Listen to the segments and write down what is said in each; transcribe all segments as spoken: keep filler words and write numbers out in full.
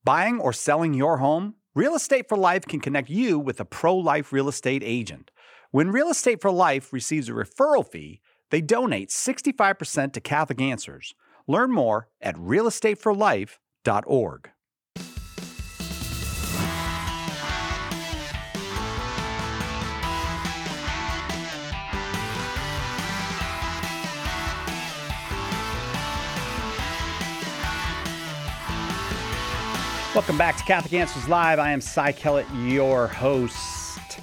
Buying or selling your home? Real Estate for Life can connect you with a pro-life real estate agent. When Real Estate for Life receives a referral fee, they donate sixty-five percent to Catholic Answers. Learn more at real estate for life dot org. Welcome back to Catholic Answers Live. I am Cy Kellett, your host,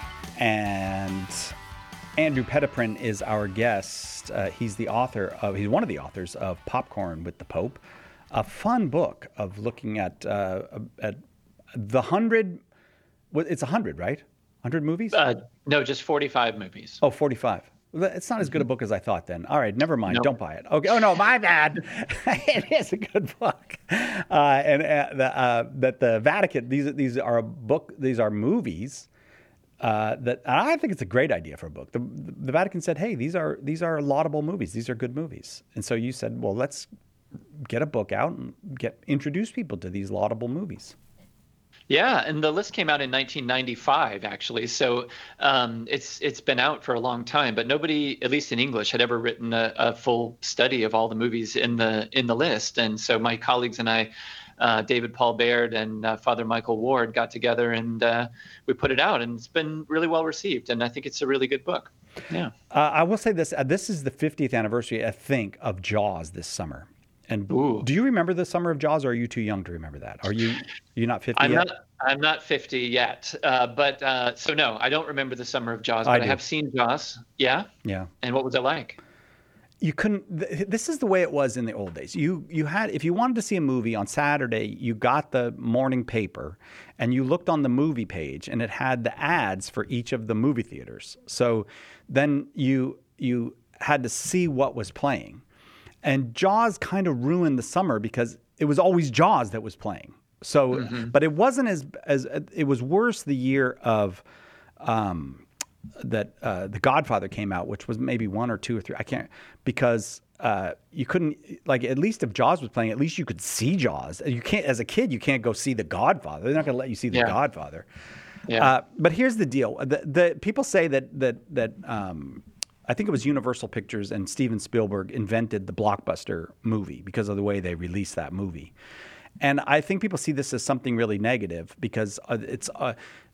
and Andrew Petiprin is our guest. Uh, he's the author of, he's one of the authors of Popcorn with the Pope, a fun book of looking at uh, at the hundred. It's a hundred, right? Hundred movies? Uh, no, just forty-five movies. Oh, forty-five. It's not as good a book as I thought then. All right, never mind. Nope. Don't buy it. Okay. Oh, no, my bad. It is a good book. Uh, and uh, the, uh, that the Vatican, these these are a book, these are movies uh, that and I think it's a great idea for a book. The, the Vatican said, hey, these are these are laudable movies. These are good movies. And so you said, well, let's get a book out and get introduce people to these laudable movies. Yeah, and the list came out in nineteen ninety-five, actually. So um, it's it's been out for a long time, but nobody, at least in English, had ever written a, a full study of all the movies in the in the list. And so my colleagues and I, uh, David Paul Baird and uh, Father Michael Ward, got together and uh, we put it out, and it's been really well received. And I think it's a really good book. Yeah. Uh, I will say this: uh, this is the fiftieth anniversary, I think, of Jaws this summer. And Ooh. Do you remember the summer of Jaws, or are you too young to remember that? Are you you not fifty I'm yet? Not, I'm not fifty yet, uh, but uh, so no, I don't remember the summer of Jaws, but I I, do. have seen Jaws. Yeah? Yeah. And what was it like? You couldn't. Th- this is the way it was in the old days. You you had if you wanted to see a movie on Saturday, you got the morning paper, and you looked on the movie page, and it had the ads for each of the movie theaters. So then you you had to see what was playing. And Jaws kind of ruined the summer because it was always Jaws that was playing. So, mm-hmm. But it wasn't as as it was worse the year of um, that uh, The Godfather came out, which was maybe one or two or three. I can't because uh, you couldn't like at least if Jaws was playing, at least you could see Jaws. You can't as a kid, you can't go see The Godfather. They're not going to let you see The yeah. Godfather. Yeah. Uh, but here's the deal: the, the people say that that that. Um, I think it was Universal Pictures and Steven Spielberg invented the blockbuster movie because of the way they released that movie. And I think people see this as something really negative because uh, it's, uh,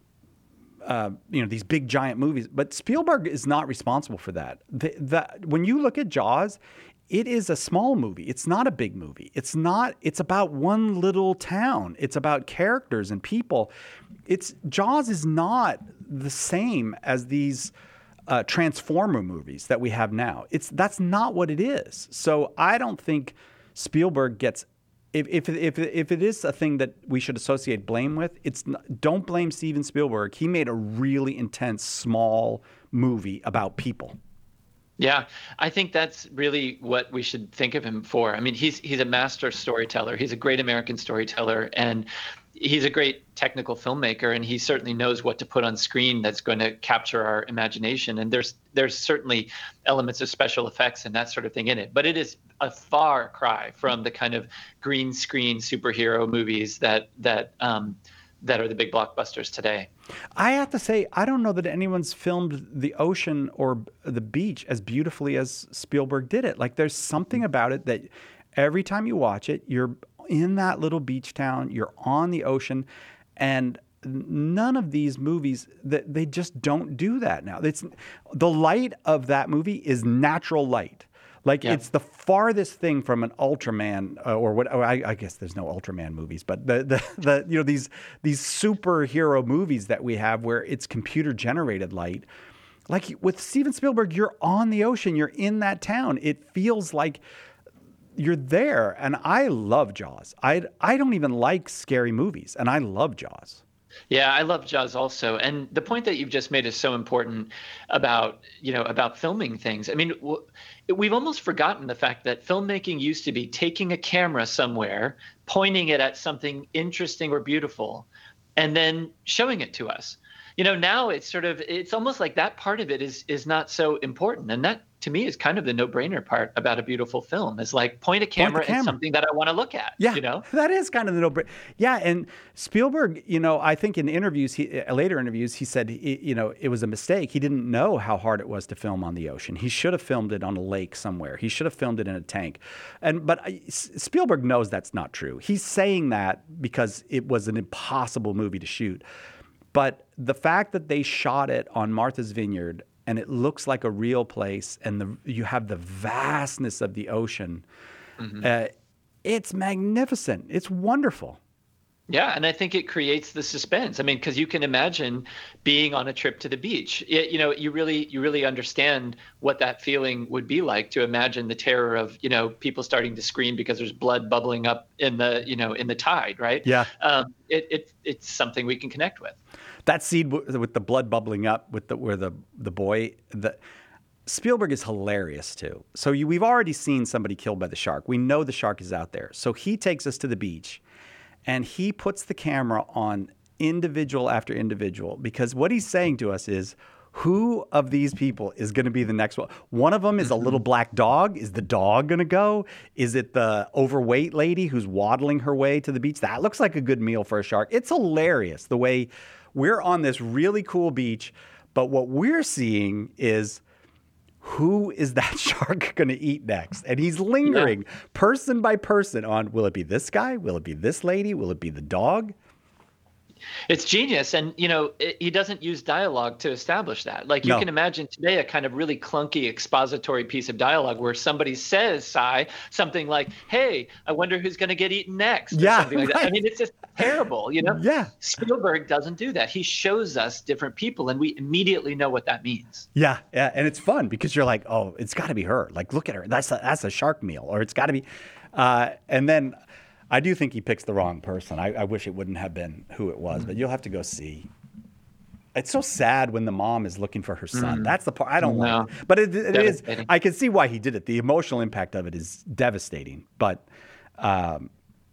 uh, you know, these big giant movies. But Spielberg is not responsible for that. The, the, when you look at Jaws, it is a small movie. It's not a big movie. It's not. It's about one little town. It's about characters and people. It's Jaws is not the same as these Uh, Transformer movies that we have now. It's that's not what it is. So I don't think Spielberg gets if if if if it is a thing that we should associate blame with. It's not, don't blame Steven Spielberg. He made a really intense small movie about people. Yeah, I think that's really what we should think of him for. I mean, he's he's a master storyteller. He's a great American storyteller, and he's a great technical filmmaker, and he certainly knows what to put on screen that's going to capture our imagination. And there's there's certainly elements of special effects and that sort of thing in it. But it is a far cry from the kind of green screen superhero movies that that um, that are the big blockbusters today. I have to say, I don't know that anyone's filmed the ocean or the beach as beautifully as Spielberg did it. Like, there's something about it that every time you watch it, you're in that little beach town, you're on the ocean, and none of these movies, that they just don't do that now. It's the light of that movie is natural light. Like, yeah. It's the farthest thing from an Ultraman uh, or what? Or I, I guess there's no Ultraman movies, but the, the the you know these these superhero movies that we have where it's computer generated light. Like with Steven Spielberg, you're on the ocean, you're in that town. It feels like you're there, and I love Jaws. I I don't even like scary movies, and I love Jaws. Yeah, I love Jaws also. And the point that you've just made is so important about, you know, about filming things. I mean, w- we've almost forgotten the fact that filmmaking used to be taking a camera somewhere, pointing it at something interesting or beautiful, and then showing it to us. You know, now it's sort of, it's almost like that part of it is is not so important. And that to me is kind of the no-brainer part about a beautiful film, is like point a camera, point camera. at something that I want to look at. Yeah, you know, that is kind of the no-brainer. Yeah, and Spielberg, you know, I think in interviews, he later interviews, he said, he, you know, it was a mistake. He didn't know how hard it was to film on the ocean. He should have filmed it on a lake somewhere. He should have filmed it in a tank. And but Spielberg knows that's not true. He's saying that because it was an impossible movie to shoot. But the fact that they shot it on Martha's Vineyard and it looks like a real place, and the, you have the vastness of the ocean. Mm-hmm. Uh, it's magnificent. It's wonderful. Yeah, and I think it creates the suspense. I mean, because you can imagine being on a trip to the beach. It, you know, you really, you really understand what that feeling would be like, to imagine the terror of, you know, people starting to scream because there's blood bubbling up in the, you know, in the tide, right? Yeah. Um, it, it, it's something we can connect with. That scene w- with the blood bubbling up, with the where the the boy, the Spielberg is hilarious too. So you, we've already seen somebody killed by the shark. We know the shark is out there. So he takes us to the beach, and he puts the camera on individual after individual, because what he's saying to us is, who of these people is going to be the next one? One of them is a little black dog. Is the dog going to go? Is it the overweight lady who's waddling her way to the beach? That looks like a good meal for a shark. It's hilarious the way we're on this really cool beach, but what we're seeing is, who is that shark going to eat next? And he's lingering yeah. person by person on, will it be this guy? Will it be this lady? Will it be the dog? It's genius. And, you know, it, he doesn't use dialogue to establish that. Like, you no. can imagine today a kind of really clunky expository piece of dialogue where somebody says, Cy, something like, hey, I wonder who's going to get eaten next. Or yeah, something like right. that. I mean, it's just terrible, you know? Yeah. Spielberg doesn't do that. He shows us different people, and we immediately know what that means. Yeah, yeah. And it's fun because you're like, oh, it's got to be her. Like, look at her. That's a, that's a shark meal. Or it's got to be. Uh, and then I do think he picks the wrong person. I, I wish it wouldn't have been who it was, but you'll have to go see. It's so sad when the mom is looking for her son. Mm. That's the part I don't no. like. But it, it is. I can see why he did it. The emotional impact of it is devastating. But um,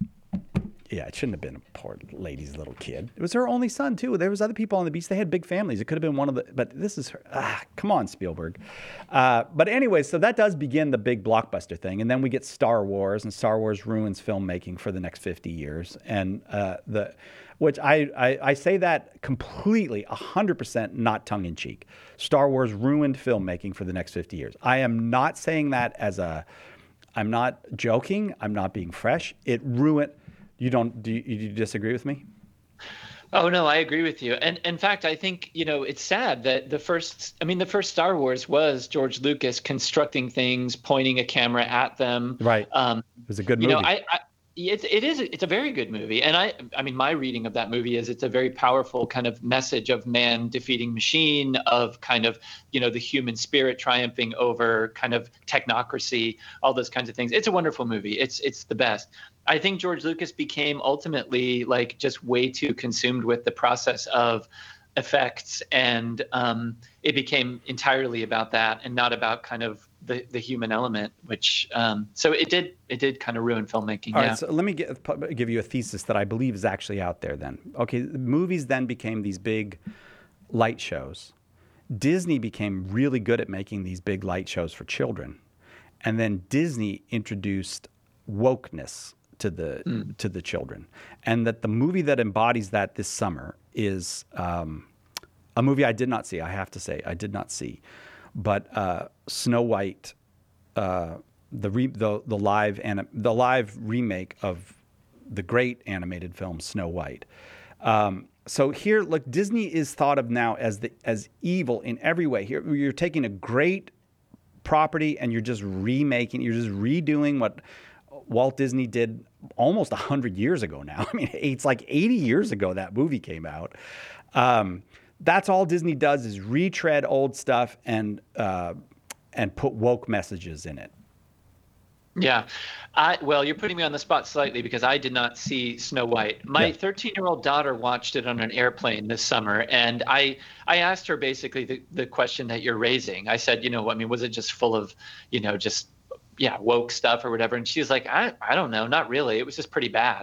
yeah, it shouldn't have been a poor lady's little kid. It was her only son too. There was other people on the beach. They had big families. It could have been one of the. But this is her. Ah, come on, Spielberg. Uh, but anyway, so that does begin the big blockbuster thing, and then we get Star Wars, and Star Wars ruins filmmaking for the next fifty years, and uh, the. Which I, I, I say that completely, one hundred percent not tongue-in-cheek. Star Wars ruined filmmaking for the next fifty years. I am not saying that as a, I'm not joking. I'm not being fresh. It ruined, you don't, do you, do you disagree with me? Oh, no, I agree with you. And in fact, I think, you know, it's sad that the first, I mean, the first Star Wars was George Lucas constructing things, pointing a camera at them. Right. Um, it was a good movie. You know, I, I It, it is. It's a very good movie. And I I mean, my reading of that movie is it's a very powerful kind of message of man defeating machine, of kind of, you know, the human spirit triumphing over kind of technocracy, all those kinds of things. It's a wonderful movie. It's it's the best. I think George Lucas became ultimately like just way too consumed with the process of effects. And um, it became entirely about that and not about kind of the, the human element, which um, so it did it did kind of ruin filmmaking. All yeah. right, so let me get, give you a thesis that I believe is actually out there then. Okay, movies then became these big light shows. Disney became really good at making these big light shows for children. And then Disney introduced wokeness to the mm. to the children. And that the movie that embodies that this summer is um, a movie I did not see, I have to say. I did not see. But uh, Snow White, uh, the, re- the the live anim- the live remake of the great animated film Snow White. Um, so here, look, Disney is thought of now as the as evil in every way. Here, you're taking a great property and you're just remaking, you're just redoing what Walt Disney did almost a hundred years ago now. I mean, it's like eighty years ago that movie came out. Um, That's all Disney does is retread old stuff and uh, and put woke messages in it. Yeah. I, well, you're putting me on the spot slightly because I did not see Snow White. My thirteen-year-old yeah. daughter watched it on an airplane this summer, and I I asked her basically the, the question that you're raising. I said, you know, I mean, was it just full of, you know, just, yeah, woke stuff or whatever? And she's like, I, I don't know, not really. It was just pretty bad.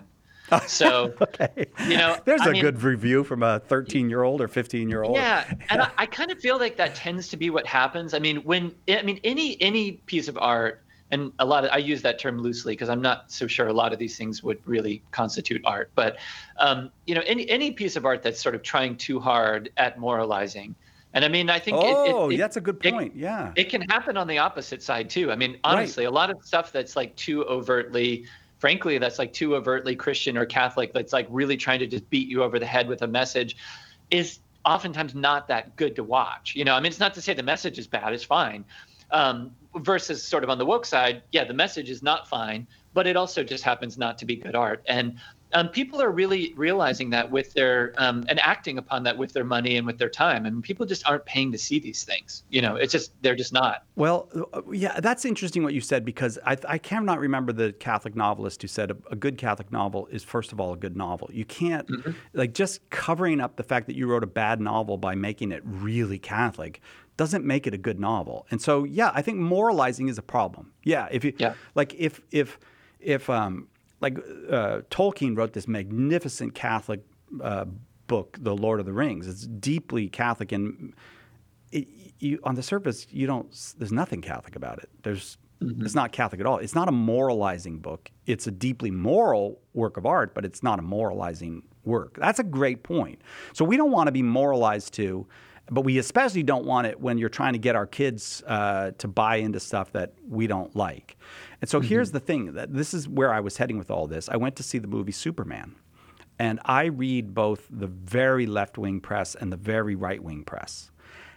So, okay. you know, there's I a mean, good review from a thirteen year old or fifteen year old. Yeah, and I, I kind of feel like that tends to be what happens. I mean, when I mean any any piece of art, and a lot of I use that term loosely because I'm not so sure a lot of these things would really constitute art. But um, you know, any any piece of art that's sort of trying too hard at moralizing, and I mean, I think oh, it, it, it, that's a good point. It, yeah, it can happen on the opposite side too. I mean, honestly, right. a lot of stuff that's like too overtly. Frankly, that's like too overtly Christian or Catholic. That's like really trying to just beat you over the head with a message. Is oftentimes not that good to watch. You know, I mean, it's not to say the message is bad, it's fine. Um, versus sort of on the woke side, yeah, the message is not fine, but it also just happens not to be good art. And um, people are really realizing that with their, um, and acting upon that with their money and with their time. I mean, people just aren't paying to see these things. You know, it's just, they're just not. Well, yeah, that's interesting what you said, because I, I cannot remember the Catholic novelist who said a, a good Catholic novel is, first of all, a good novel. You can't, mm-hmm. like, just covering up the fact that you wrote a bad novel by making it really Catholic doesn't make it a good novel. And so, yeah, I think moralizing is a problem. Yeah, if you, yeah. like, if, if, if, um, like, uh, Tolkien wrote this magnificent Catholic uh, book, The Lord of the Rings. It's deeply Catholic, and it, you, on the surface, you don't. There's nothing Catholic about it. There's, mm-hmm. It's not Catholic at all. It's not a moralizing book. It's a deeply moral work of art, but it's not a moralizing work. That's a great point. So we don't want to be moralized to, but we especially don't want it when you're trying to get our kids uh, to buy into stuff that we don't like. And so mm-hmm. here's the thing, that this is where I was heading with all this. I went to see the movie Superman, and I read both the very left-wing press and the very right-wing press.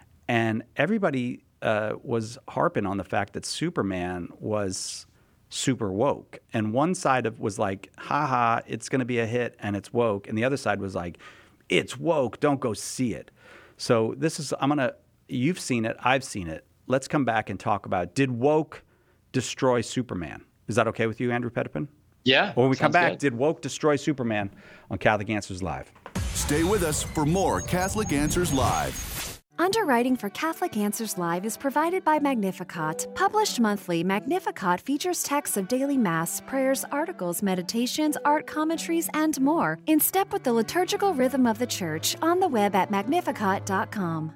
And everybody uh, was harping on the fact that Superman was super woke. And one side of was like, haha, it's going to be a hit and it's woke. And the other side was like, it's woke, don't go see it. So this is, I'm going to, you've seen it, I've seen it. Let's come back and talk about, did woke destroy Superman? Is that okay with you, Andrew Petipin? Yeah. When we come back, good. Did woke destroy Superman on Catholic Answers Live? Stay with us for more Catholic Answers Live. Underwriting for Catholic Answers Live is provided by Magnificat. Published monthly, Magnificat features texts of daily Mass, prayers, articles, meditations, art commentaries, and more in step with the liturgical rhythm of the Church on the web at magnificat dot com.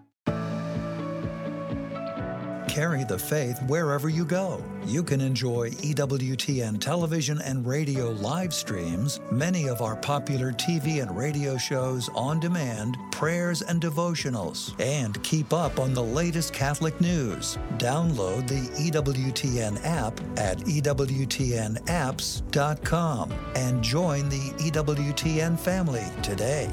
Carry the faith wherever you go. You can enjoy E W T N television and radio live streams, many of our popular T V and radio shows on demand, prayers and devotionals, and keep up on the latest Catholic news. Download the E W T N app at E W T N apps dot com and join the E W T N family today.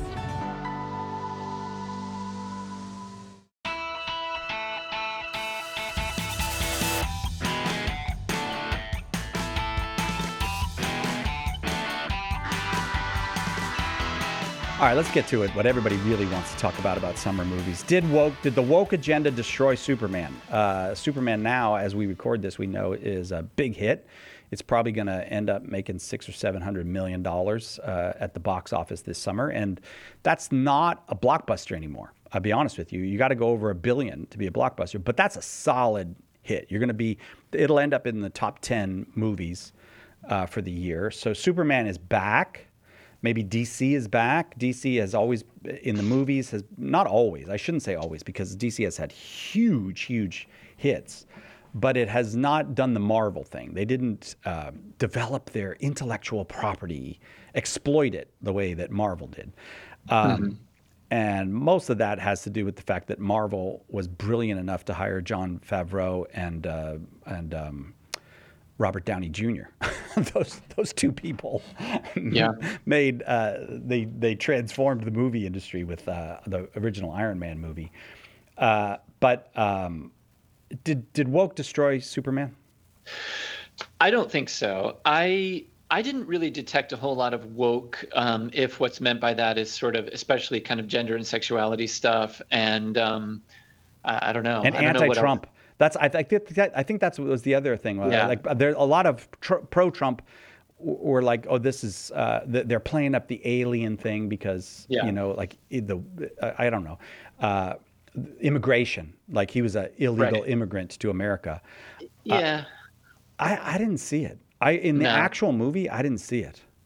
All right, let's get to it. What everybody really wants to talk about about summer movies. Did woke? Did the woke agenda destroy Superman? Uh, Superman now, as we record this, we know is a big hit. It's probably going to end up making six or seven hundred million dollars uh, at the box office this summer, and that's not a blockbuster anymore. I'll be honest with you. You got to go over a billion to be a blockbuster, but that's a solid hit. You're going to be. It'll end up in the top ten movies uh, for the year. So Superman is back. Maybe D C is back. D C has always, in the movies, has not always, I shouldn't say always, because D C has had huge, huge hits, but it has not done the Marvel thing. They didn't uh, develop their intellectual property, exploit it the way that Marvel did. Um, mm-hmm. And most of that has to do with the fact that Marvel was brilliant enough to hire Jon Favreau and, uh, and um, Robert Downey Junior those those two people yeah. made uh, they they transformed the movie industry with uh, the original Iron Man movie. Uh, but um, did did woke destroy Superman? I don't think so. I I didn't really detect a whole lot of woke, um, if what's meant by that is sort of, especially kind of gender and sexuality stuff, and um, I, I don't know, and I don't anti-Trump. Know That's I think I think that's what was the other thing. Yeah. Like there a lot of tr- pro-Trump were like, oh, this is uh, they're playing up the alien thing because yeah. you know, like the I don't know, uh, immigration. Like he was an illegal right. immigrant to America. Yeah, uh, I I didn't see it. I in the no. actual movie I didn't see it.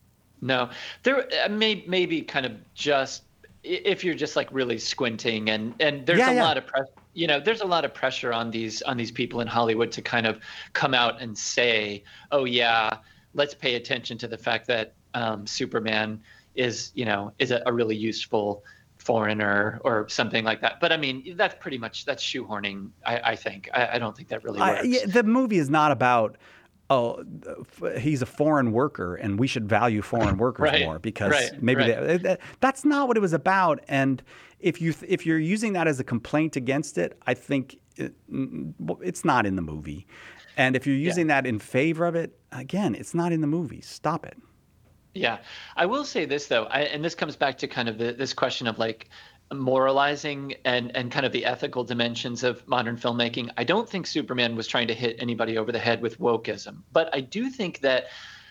No, there uh, may maybe kind of just if you're just like really squinting, and and there's Yeah, a yeah. lot of press, you know, there's a lot of pressure on these on these people in Hollywood to kind of come out and say, oh yeah, let's pay attention to the fact that um, Superman is, you know, is a, a really useful foreigner or something like that. But I mean, that's pretty much that's shoehorning. I, I think I, I don't think that really works. I, yeah, the movie is not about, oh, f- he's a foreign worker and we should value foreign workers Right, more because right, maybe right. they, that's not what it was about. And if you th- if you're using that as a complaint against it, I think it, it's not in the movie. And if you're using Yeah. that in favor of it, again, it's not in the movie. Stop it. Yeah, I will say this though, I, and this comes back to kind of the, this question of like moralizing and and kind of the ethical dimensions of modern filmmaking. I don't think Superman was trying to hit anybody over the head with wokeism, but I do think that,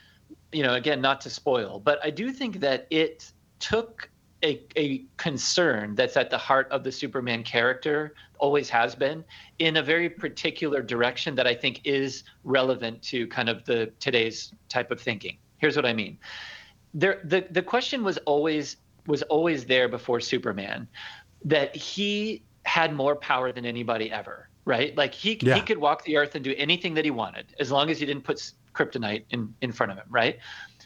you know, again, not to spoil, but I do think that it took a, a concern that's at the heart of the Superman character, always has been, in a very particular direction that I think is relevant to kind of the today's type of thinking. Here's what I mean. There, the, the question was always was always there before Superman, that he had more power than anybody ever, right? Like he Yeah. he could walk the earth and do anything that he wanted, as long as he didn't put s- kryptonite in, in front of him, right?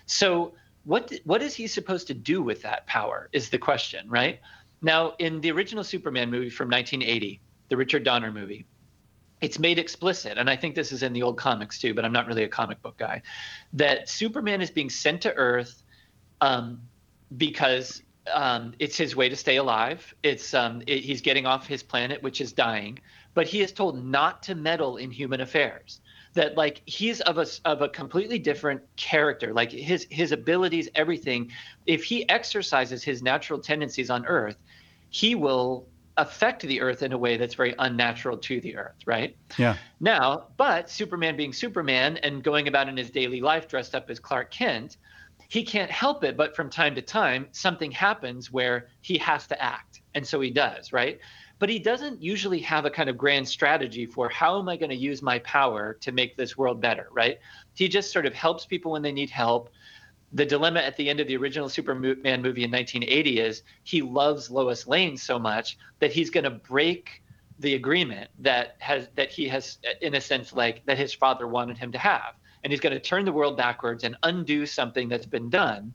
So what what is he supposed to do with that power is the question, right? Now, in the original Superman movie from nineteen eighty, the Richard Donner movie, it's made explicit, and I think this is in the old comics too, but I'm not really a comic book guy, that Superman is being sent to Earth um, because um, it's his way to stay alive. It's um, it, he's getting off his planet, which is dying, but he is told not to meddle in human affairs. That like he's of a of a completely different character. Like his his abilities, everything. If he exercises his natural tendencies on Earth, he will affect the Earth in a way that's very unnatural to the Earth, right? Yeah. Now, but Superman being Superman and going about in his daily life dressed up as Clark Kent, he can't help it, but from time to time, something happens where he has to act. And so he does, right? But he doesn't usually have a kind of grand strategy for how am I going to use my power to make this world better, right? He just sort of helps people when they need help. The dilemma at the end of the original Superman movie in nineteen eighty is he loves Lois Lane so much that he's going to break the agreement that has that he has, in a sense, like that his father wanted him to have. And he's going to turn the world backwards and undo something that's been done.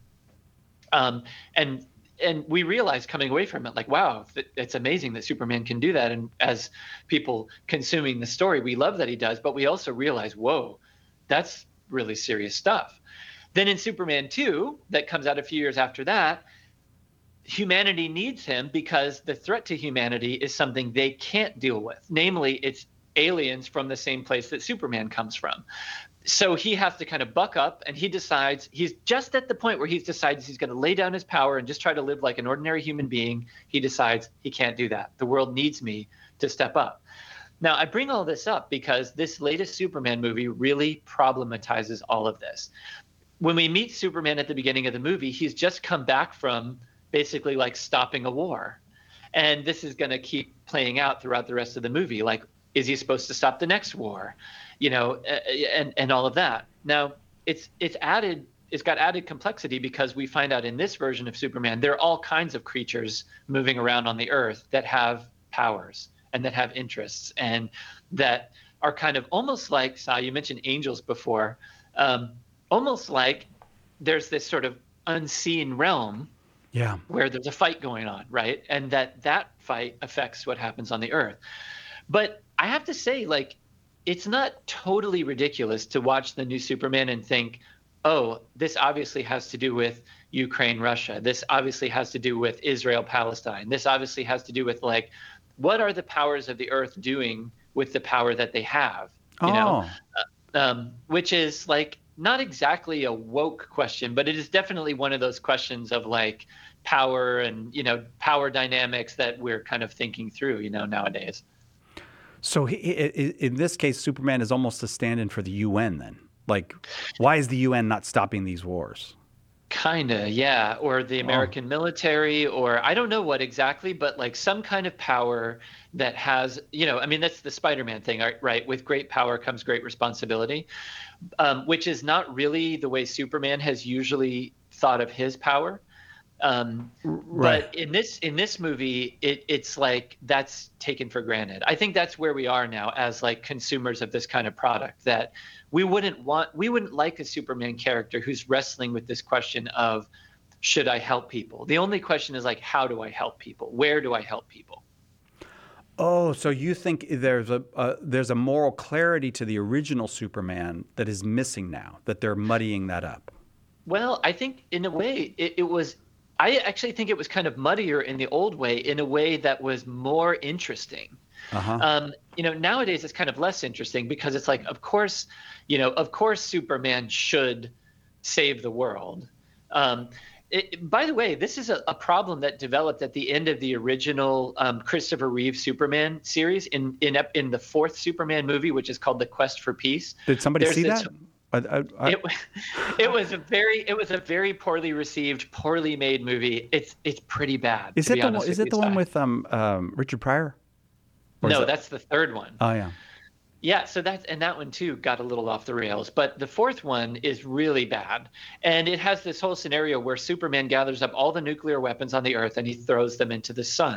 Um, and and we realized coming away from it, like, wow, it's amazing that Superman can do that. And as people consuming the story, we love that he does, but we also realize, whoa, that's really serious stuff. Then in Superman two, that comes out a few years after that, humanity needs him because the threat to humanity is something they can't deal with. Namely, it's aliens from the same place that Superman comes from. So he has to kind of buck up, and he decides he's just at the point where he's decided he's going to lay down his power and just try to live like an ordinary human being. He decides he can't do that. The world needs me to step up. Now, I bring all this up because this latest Superman movie really problematizes all of this. When we meet Superman at the beginning of the movie, he's just come back from basically like stopping a war. And this is going to keep playing out throughout the rest of the movie. Like, is he supposed to stop the next war? You know, and, and all of that. Now, it's it's added, it's got added complexity because we find out in this version of Superman, there are all kinds of creatures moving around on the earth that have powers and that have interests and that are kind of almost like, Sai, you mentioned angels before, um, almost like there's this sort of unseen realm Yeah. where there's a fight going on, right? And that that fight affects what happens on the earth. But I have to say, like, it's not totally ridiculous to watch the new Superman and think, oh, this obviously has to do with Ukraine, Russia. This obviously has to do with Israel, Palestine. This obviously has to do with, like, what are the powers of the earth doing with the power that they have? You Oh. know, uh, um, which is like not exactly a woke question, but it is definitely one of those questions of like power and, you know, power dynamics that we're kind of thinking through, you know, nowadays. So he, i- in this case, Superman is almost a stand-in for the U N then. Like, why is the U N not stopping these wars? Kinda, yeah. Or the American military, or I don't know what exactly, but like some kind of power that has, you know, I mean, that's the Spider-Man thing, right? right? With great power comes great responsibility, um, which is not really the way Superman has usually thought of his power. Um, Right. But in this in this movie, it, it's like that's taken for granted. I think that's where we are now as like consumers of this kind of product, that we wouldn't want we wouldn't like a Superman character who's wrestling with this question of, should I help people? The only question is like, how do I help people? Where do I help people? Oh, so you think there's a uh, there's a moral clarity to the original Superman that is missing now, that they're muddying that up? Well, I think in a way it, it was. I actually think it was kind of muddier in the old way, in a way that was more interesting. Uh-huh. Um, you know, nowadays it's kind of less interesting because it's like, of course, you know, of course Superman should save the world. Um, it, by the way, this is a, a problem that developed at the end of the original um, Christopher Reeve Superman series in in in the fourth Superman movie, which is called The Quest for Peace. Did somebody There's see this- that? I, I, I, It, it was a very it was a very poorly received, poorly made movie. It's it's pretty bad. is to it be the honest one, is with it the you, one Si. with um, um, Richard Pryor? Or is No, that- that's the third one. Oh yeah. Yeah, so that and that one too got a little off the rails. But the fourth one is really bad, and it has this whole scenario where Superman gathers up all the nuclear weapons on the Earth and he throws them into the sun.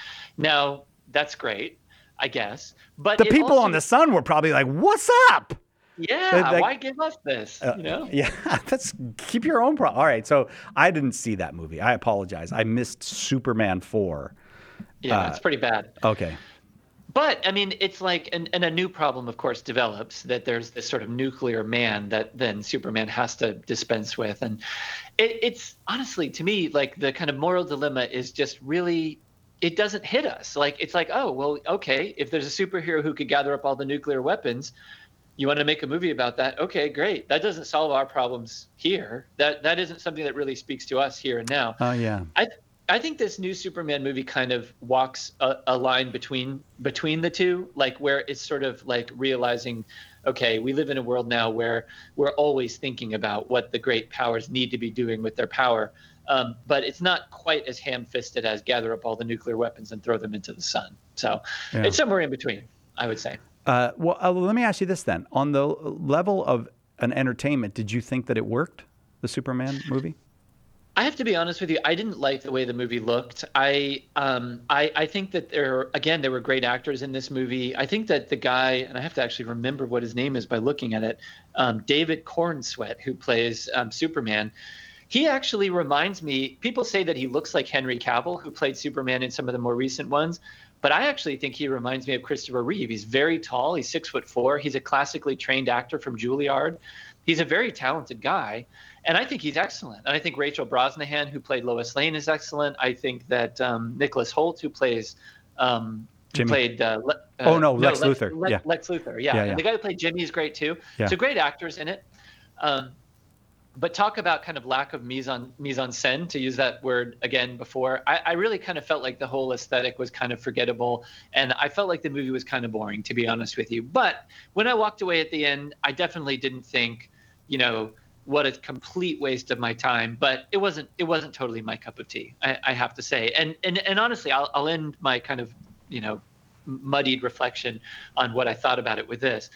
Now that's great, I guess. But The it people also- on the sun were probably like, "What's up?" yeah, like- why give us this? Uh, you know? Yeah, that's keep your own problem. All right, so I didn't see that movie. I apologize. I missed Superman four. Yeah, uh, it's pretty bad. Okay. But I mean, it's like, and, and a new problem, of course, develops, that there's this sort of nuclear man that then Superman has to dispense with. And it, it's honestly, to me, like the kind of moral dilemma is just really, it doesn't hit us. Like, it's like, oh, well, okay, if there's a superhero who could gather up all the nuclear weapons, you want to make a movie about that? Okay, great. That doesn't solve our problems here. That that isn't something that really speaks to us here and now. Oh yeah. I I think this new Superman movie kind of walks a, a line between between the two, like where it's sort of like realizing, okay, we live in a world now where we're always thinking about what the great powers need to be doing with their power, um, but it's not quite as ham-fisted as gather up all the nuclear weapons and throw them into the sun. So Yeah. it's somewhere in between, I would say. Uh, well, uh, let me ask you this then: on the level of an entertainment, did you think that it worked, the Superman movie? I have to be honest with you. I didn't like the way the movie looked. I, um, I, I think that there, again, there were great actors in this movie. I think that the guy, and I have to actually remember what his name is by looking at it, um, David Cornsweet, who plays um, Superman. He actually reminds me. People say that he looks like Henry Cavill, who played Superman in some of the more recent ones. But I actually think he reminds me of Christopher Reeve. He's very tall. He's six foot four. He's a classically trained actor from Juilliard. He's a very talented guy. And I think he's excellent. And I think Rachel Brosnahan, who played Lois Lane, is excellent. I think that um, Nicholas Hoult, who plays um, who Jimmy. played uh, Le- uh, Oh, no, Lex Luthor. Le- Yeah. Lex Luthor, yeah. Yeah, And yeah. the guy who played Jimmy is great too. Yeah. So great actors in it. Um, but talk about kind of lack of mise en, mise en scène, to use that word again before. I, I really kind of felt like the whole aesthetic was kind of forgettable. And I felt like the movie was kind of boring, to be honest with you. But when I walked away at the end, I definitely didn't think, you know, what a complete waste of my time. But it wasn't it wasn't totally my cup of tea, I, I have to say. And and, and honestly, I'll, I'll end my kind of, you know, muddied reflection on what I thought about it with this.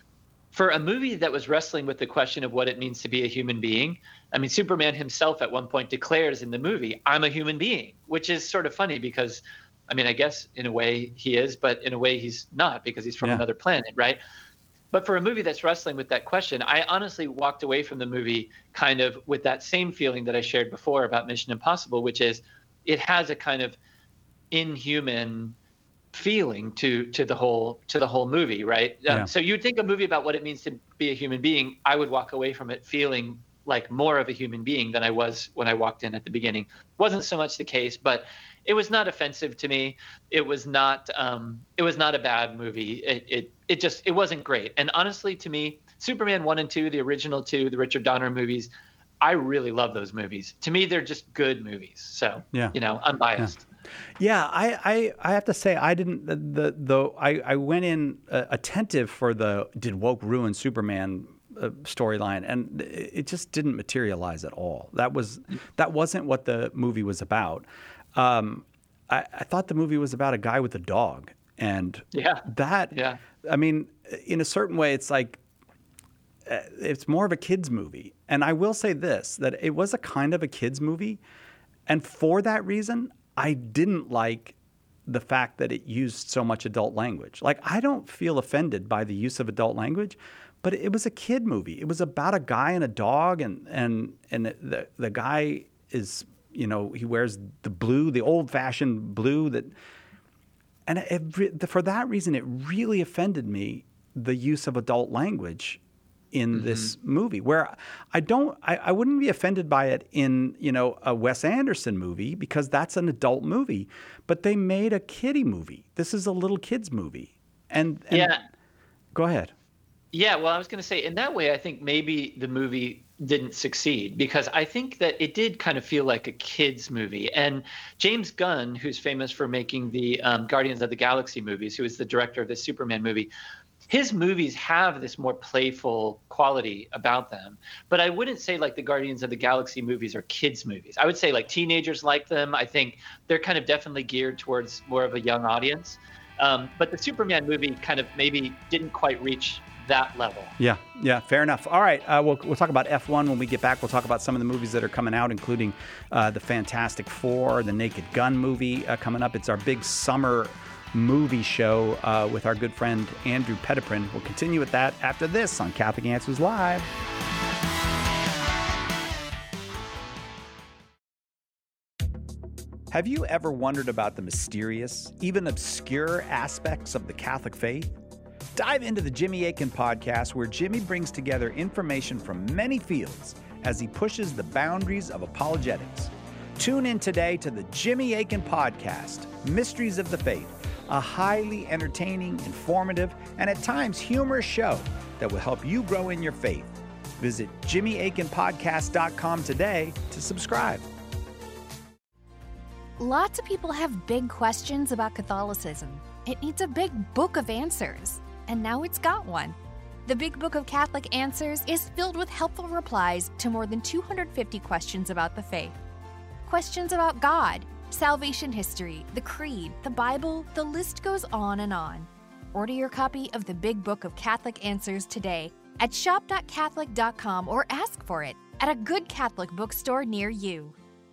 For a movie that was wrestling with the question of what it means to be a human being, I mean, Superman himself at one point declares in the movie, "I'm a human being," which is sort of funny because, I mean, I guess in a way he is, but in a way he's not because he's from Yeah. another planet, right? But for a movie that's wrestling with that question, I honestly walked away from the movie kind of with that same feeling that I shared before about Mission Impossible, which is it has a kind of inhuman feeling to to the whole to the whole movie, right? Um, Yeah. So you'd think a movie about what it means to be a human being, I would walk away from it feeling like more of a human being than I was when I walked in at the beginning. Wasn't so much the case, but it was not offensive to me. It was not um, it was not a bad movie. It, it it just it wasn't great. And honestly, to me, Superman one and two, the original two, the Richard Donner movies, I really love those movies. To me, they're just good movies. So Yeah. you know, I'm biased. Yeah, I, I, I have to say I didn't the the, the I, I went in uh, attentive for the did woke ruin Superman uh, storyline, and it just didn't materialize at all. That was that wasn't what the movie was about. Um, I, I thought the movie was about a guy with a dog, and Yeah. that Yeah. I mean, in a certain way, it's like uh, it's more of a kids movie. And I will say this, that it was a kind of a kids movie. And for that reason, I didn't like the fact that it used so much adult language. Like, I don't feel offended by the use of adult language, but it was a kid movie. It was about a guy and a dog, and and and the the guy is, you know, he wears the blue, the old-fashioned blue that, and it, for that reason, it really offended me, the use of adult language in mm-hmm. this movie, where I don't, I, I wouldn't be offended by it in, you know, a Wes Anderson movie, because that's an adult movie, but they made a kiddie movie. This is a little kid's movie. And, and yeah. Go ahead. Yeah, well, I was going to say, in that way, I think maybe the movie didn't succeed, because I think that it did kind of feel like a kid's movie. And James Gunn, who's famous for making the um, Guardians of the Galaxy movies, who is the director of the Superman movie, his movies have this more playful quality about them. But I wouldn't say like the Guardians of the Galaxy movies are kids movies. I would say like teenagers like them. I think they're kind of definitely geared towards more of a young audience. Um, but the Superman movie kind of maybe didn't quite reach that level. Yeah, yeah, fair enough. All right, uh, we'll we'll talk about F one when we get back. We'll talk about some of the movies that are coming out, including uh, the Fantastic Four, the Naked Gun movie uh, coming up. It's our big summer movie show uh, with our good friend Andrew Petiprin. We'll continue with that after this on Catholic Answers Live. Have you ever wondered about the mysterious, even obscure aspects of the Catholic faith? Dive into the Jimmy Akin podcast, where Jimmy brings together information from many fields as he pushes the boundaries of apologetics. Tune in today to the Jimmy Akin podcast, Mysteries of the Faith, a highly entertaining, informative, and at times humorous show that will help you grow in your faith. Visit jimmy akin podcast dot com today to subscribe. Lots of people have big questions about Catholicism. It needs a big book of answers, and now it's got one. The Big Book of Catholic Answers is filled with helpful replies to more than two hundred fifty questions about the faith. Questions about God, salvation history, the Creed, the Bible, the list goes on and on. Order your copy of the Big Book of Catholic Answers today at shop dot catholic dot com or ask for it at a good Catholic bookstore near you.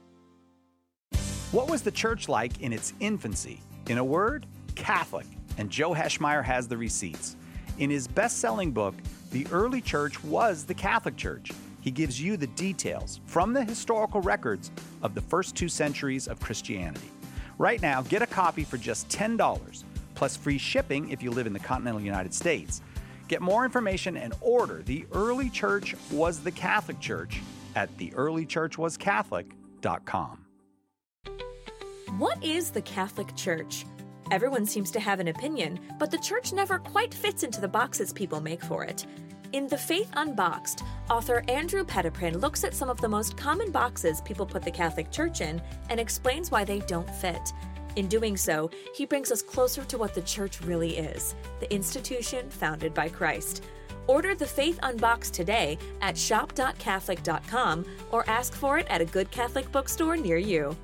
What was the church like in its infancy? In a word, Catholic. And Joe Heschmeyer has the receipts. In his best-selling book, The Early Church Was the Catholic Church, he gives you the details from the historical records of the first two centuries of Christianity. Right now, get a copy for just ten dollars, plus free shipping if you live in the continental United States. Get more information and order The Early Church Was the Catholic Church at the early church was catholic dot com. What is the Catholic Church? Everyone seems to have an opinion, but the church never quite fits into the boxes people make for it. In The Faith Unboxed, author Andrew Petiprin looks at some of the most common boxes people put the Catholic Church in and explains why they don't fit. In doing so, he brings us closer to what the church really is, the institution founded by Christ. Order The Faith Unboxed today at shop dot catholic dot com or ask for it at a good Catholic bookstore near you.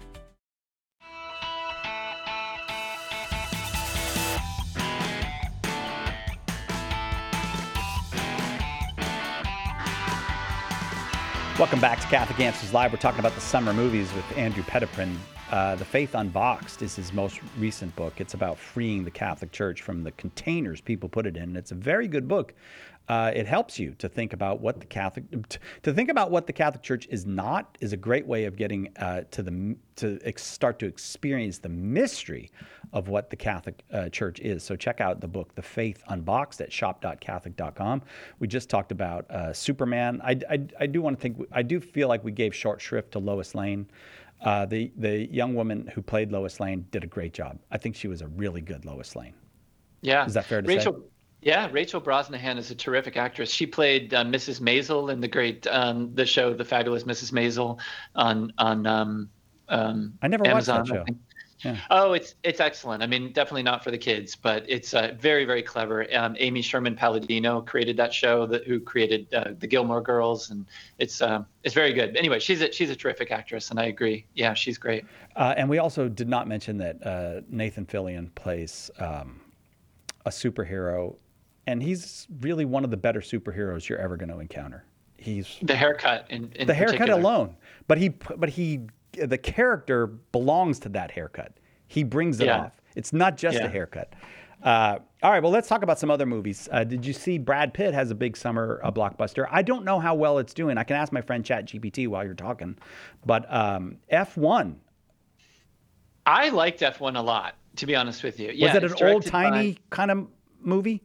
Welcome back to Catholic Answers Live. We're talking about the summer movies with Andrew Petiprin. Uh, The Faith Unboxed is his most recent book. It's about freeing the Catholic Church from the containers people put it in. It's a very good book. Uh, it helps you to think about what the Catholic to think about what the Catholic Church is not is a great way of getting uh, to the to ex- start to experience the mystery of what the Catholic uh, Church is. So check out the book, The Faith Unboxed, at shop dot catholic dot com. We just talked about uh, Superman. I, I, I do want to think I do feel like we gave short shrift to Lois Lane. Uh, the the young woman who played Lois Lane did a great job. I think she was a really good Lois Lane. Yeah, is that fair to Rachel, say? Yeah, Rachel Brosnahan is a terrific actress. She played uh, Missus Maisel in the great um, the show The Fabulous Missus Maisel on on um, um, I never Amazon, watched that show. Yeah. Oh, it's it's excellent. I mean, definitely not for the kids, but it's uh, very, very clever. Um, Amy Sherman Palladino created that show, that who created uh, the Gilmore Girls, and it's uh, it's very good. Anyway, she's a she's a terrific actress, and I agree. Yeah, she's great. Uh, and we also did not mention that uh, Nathan Fillion plays um, a superhero and he's really one of the better superheroes you're ever going to encounter. He's the haircut in, in the haircut particular. alone, but he but he the character belongs to that haircut. He brings it Yeah. off. It's not just Yeah. a haircut. Uh, all right, well, let's talk about some other movies. Uh, did you see Brad Pitt has a big summer uh, blockbuster? I don't know how well it's doing. I can ask my friend ChatGPT while you're talking, but um, F one. I liked F one a lot, to be honest with you. Yeah, Was it it's an directed old timey by- kind of movie?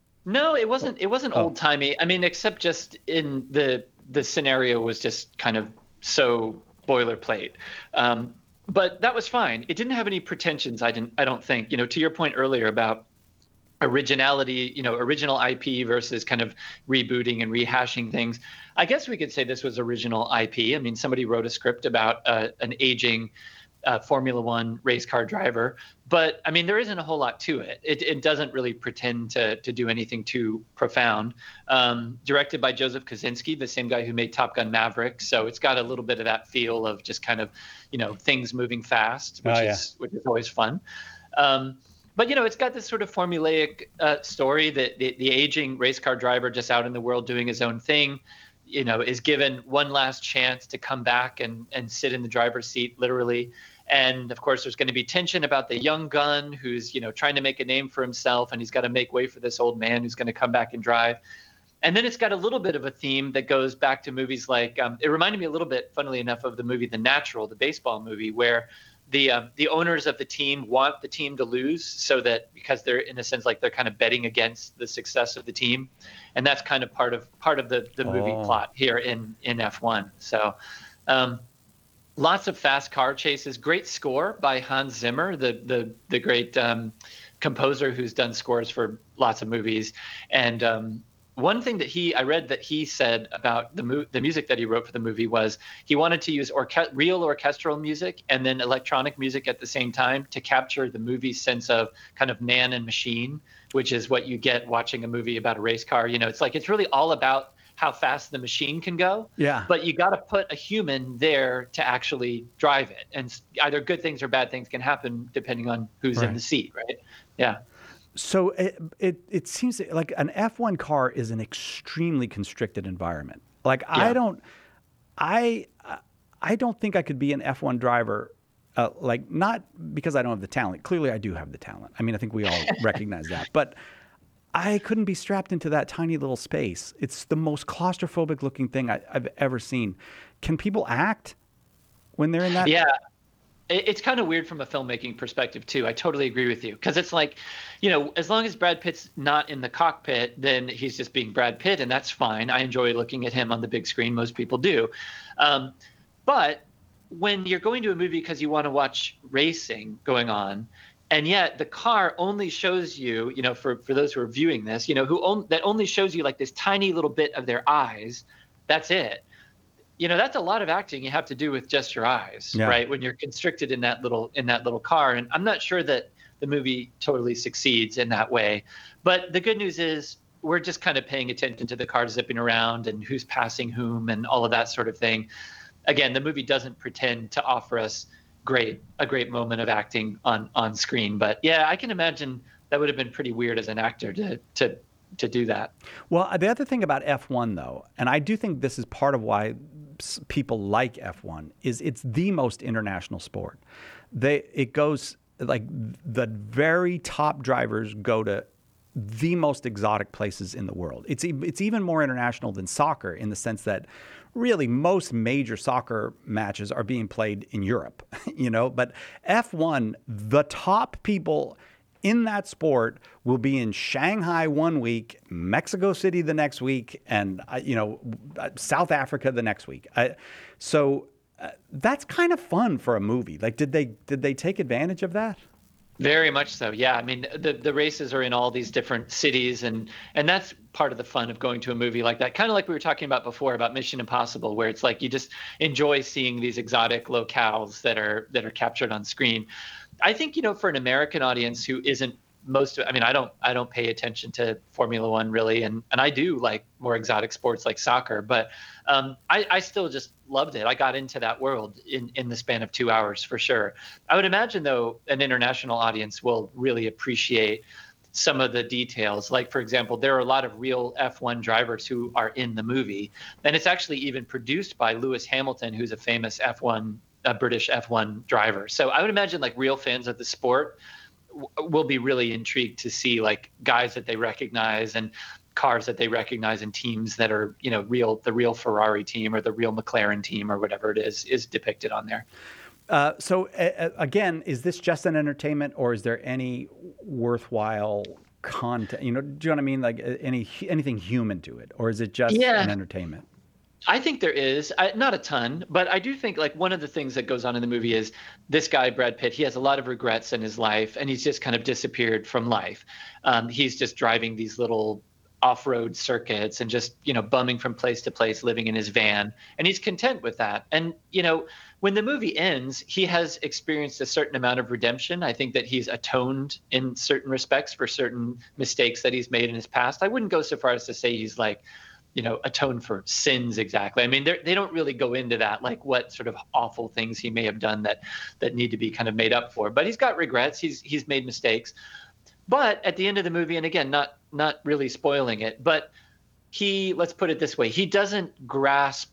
No, it wasn't. It wasn't Oh. old timey. I mean, except just in the the scenario was just kind of so boilerplate. Um, but that was fine. It didn't have any pretensions. I didn't. I don't think. You know, to your point earlier about originality, you know, original I P versus kind of rebooting and rehashing things. I guess we could say this was original I P. I mean, somebody wrote a script about uh, an aging uh, Formula One race car driver. But I mean, there isn't a whole lot to it. It, it doesn't really pretend to to do anything too profound. Um, directed by Joseph Kosinski, the same guy who made Top Gun Maverick. So it's got a little bit of that feel of just kind of, you know, things moving fast, which Oh, yeah. is which is always fun. Um, but you know, it's got this sort of formulaic uh, story that the, the aging race car driver just out in the world doing his own thing, you know, is given one last chance to come back and and sit in the driver's seat, literally. And of course, there's going to be tension about the young gun who's, you know, trying to make a name for himself, and he's got to make way for this old man who's going to come back and drive. And then it's got a little bit of a theme that goes back to movies like, um, it reminded me a little bit, funnily enough, of the movie The Natural, the baseball movie, where the um, the owners of the team want the team to lose, so that because they're in a sense like they're kind of betting against the success of the team, and that's kind of part of part of the the movie Oh. plot here in in F one. So. Um, Lots of fast car chases. Great score by Hans Zimmer, the the the great um, composer who's done scores for lots of movies. And um, one thing that he, I read that he said about the mu- the music that he wrote for the movie was he wanted to use orche- real orchestral music and then electronic music at the same time to capture the movie's sense of kind of man and machine, which is what you get watching a movie about a race car. You know, it's like it's really all about how fast the machine can go. Yeah. But you got to put a human there to actually drive it. And s- either good things or bad things can happen depending on who's Right. in the seat, right? Yeah. So it, it it seems like an F one car is an extremely constricted environment. Like I Yeah. don't, I I don't think I could be an F one driver. Uh, like not because I don't have the talent. Clearly, I do have the talent. I mean, I think we all recognize that. But I couldn't be strapped into that tiny little space. It's the most claustrophobic looking thing I, I've ever seen. Can people act when they're in that? Yeah. It- It's kind of weird from a filmmaking perspective, too. I totally agree with you. Because it's like, you know, as long as Brad Pitt's not in the cockpit, then he's just being Brad Pitt, and that's fine. I enjoy looking at him on the big screen. Most people do. Um, but when you're going to a movie because you want to watch racing going on, and yet the car only shows you, you know, for, for those who are viewing this, you know, who on, that only shows you like this tiny little bit of their eyes, that's it. You know, that's a lot of acting you have to do with just your eyes, Yeah. right? When you're constricted in that little in that little car. And I'm not sure that the movie totally succeeds in that way. But the good news is we're just kind of paying attention to the car zipping around and who's passing whom and all of that sort of thing. Again, the movie doesn't pretend to offer us great a great moment of acting on on screen. But yeah, I can imagine that would have been pretty weird as an actor to to to do that. Well, the other thing about F one, though, and I do think this is part of why s- people like F one, is it's the most international sport. They it goes like the very top drivers go to the most exotic places in the world. It's e- it's even more international than soccer in the sense that really most major soccer matches are being played in Europe, you know, but F one, the top people in that sport will be in Shanghai one week, Mexico City the next week, and uh, you know, uh, South Africa the next week. I, so uh, that's kind of fun for a movie. Like, did they did they take advantage of that? Very much so. Yeah. I mean, the, the races are in all these different cities, and, and that's part of the fun of going to a movie like that. Kind of like we were talking about before about Mission Impossible, where it's like you just enjoy seeing these exotic locales that are that are captured on screen. I think, you know, for an American audience who isn't most, I mean, I don't I don't pay attention to Formula One really, and, and I do like more exotic sports like soccer, but um, I, I still just loved it. I got into that world in, in the span of two hours for sure. I would imagine, though, an international audience will really appreciate some of the details. Like, for example, there are a lot of real F one drivers who are in the movie. And it's actually even produced by Lewis Hamilton, who's a famous F one, a British F one driver. So I would imagine like real fans of the sport w- will be really intrigued to see like guys that they recognize and cars that they recognize and teams that are, you know, real, the real Ferrari team or the real McLaren team or whatever it is, is depicted on there. Uh, so uh, again, is this just an entertainment, or is there any worthwhile content? You know, do you know what I mean? Like uh, any anything human to it, or is it just yeah. an entertainment? I think there is, I, not a ton, but I do think like one of the things that goes on in the movie is this guy, Brad Pitt, he has a lot of regrets in his life, and he's just kind of disappeared from life. Um, he's just driving these little off-road circuits and just, you know, bumming from place to place, living in his van. And he's content with that. And, you know, when the movie ends, he has experienced a certain amount of redemption. I think that he's atoned in certain respects for certain mistakes that he's made in his past. I wouldn't go so far as to say he's like, you know, atoned for sins exactly. I mean, they don't really go into that, like what sort of awful things he may have done that that need to be kind of made up for. But he's got regrets. He's he's made mistakes. But at the end of the movie, and again, not not really spoiling it, but he, let's put it this way, he doesn't grasp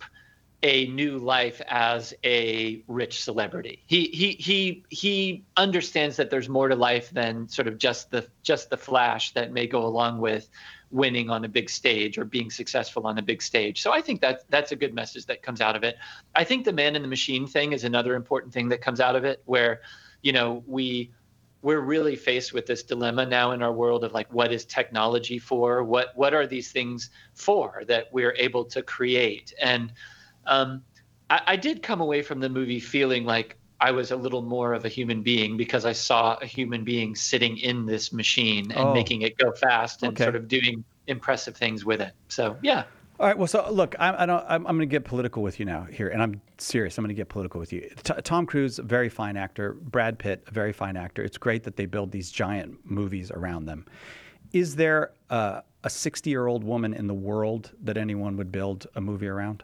a new life as a rich celebrity. He he he he understands that there's more to life than sort of just the just the flash that may go along with winning on a big stage or being successful on a big stage. So I think that that's a good message that comes out of it. I think the man in the machine thing is another important thing that comes out of it, where, you know, we we're really faced with this dilemma now in our world of like, what is technology for? What what are these things for that we're able to create? And um, I, I did come away from the movie feeling like I was a little more of a human being, because I saw a human being sitting in this machine and oh. making it go fast and okay. sort of doing impressive things with it. So, yeah. All right. Well, so look, I, I don't. I'm, I'm going to get political with you now here, and I'm serious. I'm going to get political with you. T- Tom Cruise, a very fine actor. Brad Pitt, a very fine actor. It's great that they build these giant movies around them. Is there uh, a sixty-year-old woman in the world that anyone would build a movie around?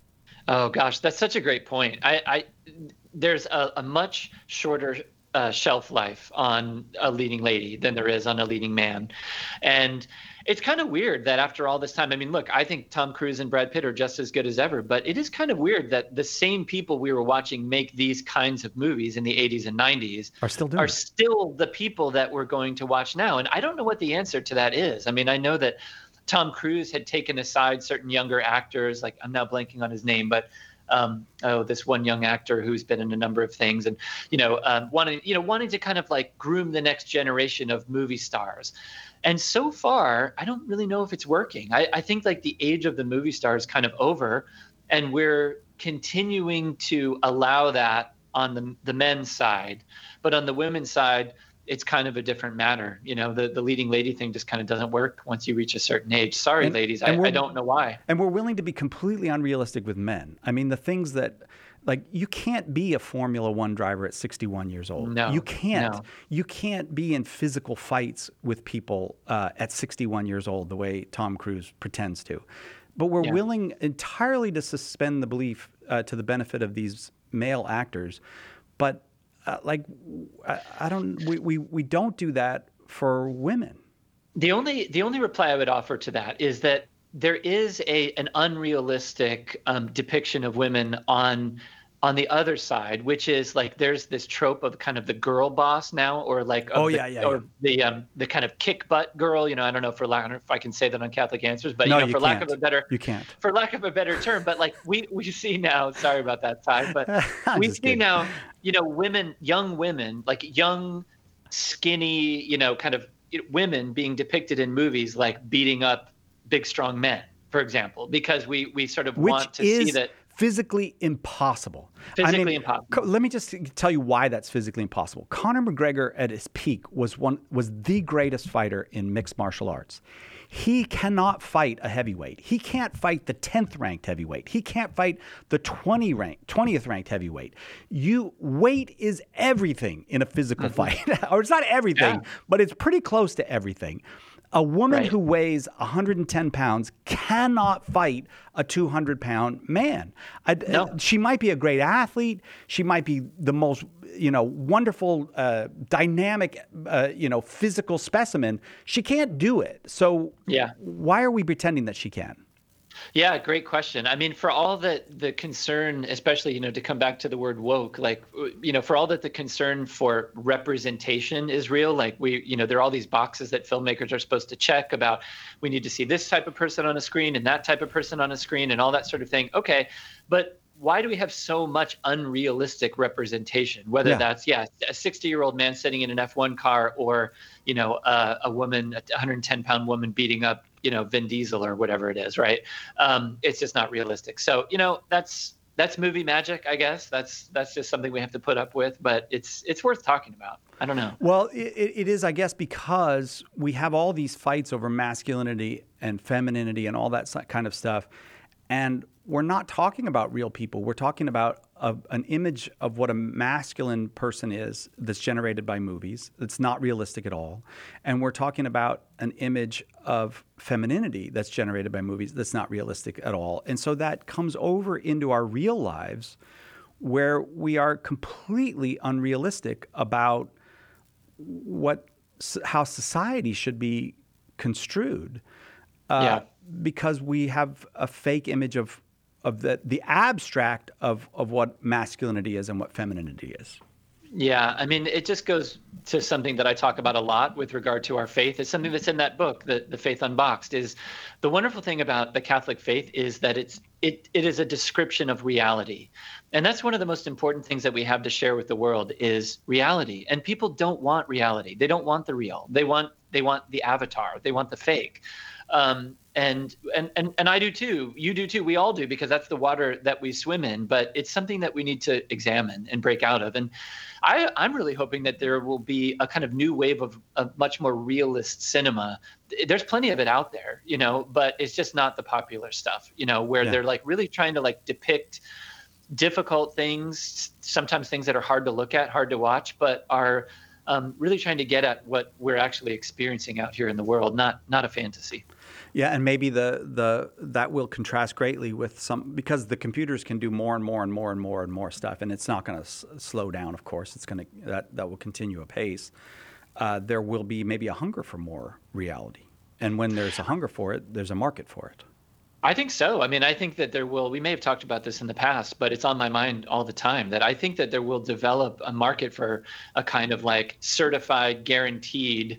Oh gosh, that's such a great point. I, I there's a, a much shorter uh, shelf life on a leading lady than there is on a leading man, and it's kind of weird that after all this time, I mean, look, I think Tom Cruise and Brad Pitt are just as good as ever, but it is kind of weird that the same people we were watching make these kinds of movies in the eighties and nineties are still doing are it. still the people that we're going to watch now. And I don't know what the answer to that is. I mean, I know that Tom Cruise had taken aside certain younger actors, like I'm now blanking on his name, but um, oh, this one young actor who's been in a number of things, and you know, um, wanting you know wanting to kind of like groom the next generation of movie stars. And so far, I don't really know if it's working. I, I think like the age of the movie star is kind of over, and we're continuing to allow that on the the men's side, but on the women's side, it's kind of a different matter. You know, the, the leading lady thing just kind of doesn't work once you reach a certain age. Sorry, and, ladies, and I, I don't know why. And we're willing to be completely unrealistic with men. I mean, the things that, like, you can't be a Formula One driver at sixty-one years old. No, you can't. no. You can't be in physical fights with people uh, at sixty-one years old the way Tom Cruise pretends to. But we're Yeah. willing entirely to suspend the belief uh, to the benefit of these male actors. But Uh, like, I, I don't, we, we, we don't do that for women. The only the only reply I would offer to that is that there is a an unrealistic um, depiction of women on on the other side, which is like there's this trope of kind of the girl boss now, or like of Oh, the, yeah, yeah, or yeah. the um the kind of kick butt girl. You know, I don't know if for lack I don't know if I can say that on Catholic Answers, but No, you know, you for lack can't. of a better You can't. for lack of a better term, but like we we see now. Sorry about that, Ty, but I'm we just see kidding. now, you know, women, young women, like young, skinny, you know, kind of women being depicted in movies like beating up big, strong men, for example, because we we sort of Which want to is see that. physically impossible. Physically I mean, impossible. co- Let me just tell you why that's physically impossible. Conor McGregor at his peak was one was the greatest fighter in mixed martial arts. He cannot fight a heavyweight. He can't fight the tenth ranked heavyweight. He can't fight the twenty ranked, twentieth ranked heavyweight. You weight is everything in a physical fight. Or it's not everything, Yeah. but it's pretty close to everything. A woman Right. who weighs one hundred ten pounds cannot fight a two hundred pound man. I, No. She might be a great athlete. She might be the most, you know, wonderful, uh, dynamic, uh, you know, physical specimen. She can't do it. So Yeah. why are we pretending that she can? Yeah, great question. I mean, for all that the concern, especially, you know, to come back to the word woke, like, you know, for all that the concern for representation is real, like we, you know, there are all these boxes that filmmakers are supposed to check about, we need to see this type of person on a screen and that type of person on a screen and all that sort of thing. Okay. But why do we have so much unrealistic representation? Whether Yeah. that's, yeah, a sixty year old man sitting in an F one car or, you know, uh, a woman, a one hundred ten pound woman beating up, you know, Vin Diesel or whatever it is, right? Um, it's just not realistic. So, you know, that's that's movie magic, I guess. That's that's just something we have to put up with, but it's it's worth talking about. I don't know. Well, it, it is, I guess, because we have all these fights over masculinity and femininity and all that si- kind of stuff. And we're not talking about real people. We're talking about a, an image of what a masculine person is that's generated by movies. It's not realistic at all. And we're talking about an image of femininity that's generated by movies that's not realistic at all. And so that comes over into our real lives where we are completely unrealistic about what how society should be construed. Uh, Yeah. Because we have a fake image of of the the abstract of of what masculinity is and what femininity is. Yeah, I mean, it just goes to something that I talk about a lot with regard to our faith. It's something that's in that book, the, the Faith Unboxed. Is the wonderful thing about the Catholic faith is that it's it it is a description of reality, and that's one of the most important things that we have to share with the world is reality. And people don't want reality; they don't want the real. They want they want the avatar. They want the fake. Um, and, and, and, and I do too, you do too, we all do, because that's the water that we swim in, but it's something that we need to examine and break out of. And I, I'm really hoping that there will be a kind of new wave of, of much more realist cinema. There's plenty of it out there, you know, but it's just not the popular stuff, you know, where Yeah. they're like really trying to like depict difficult things, sometimes things that are hard to look at, hard to watch, but are um, really trying to get at what we're actually experiencing out here in the world, not not a fantasy. Yeah, and maybe the the that will contrast greatly with some because the computers can do more and more and more and more and more stuff, and it's not going to s- slow down. Of course, it's going to that that will continue apace. Uh, there will be maybe a hunger for more reality, and when there's a hunger for it, there's a market for it. I think so. I mean, I think that there will, we may have talked about this in the past, but it's on my mind all the time that I think that there will develop a market for a kind of like certified, guaranteed,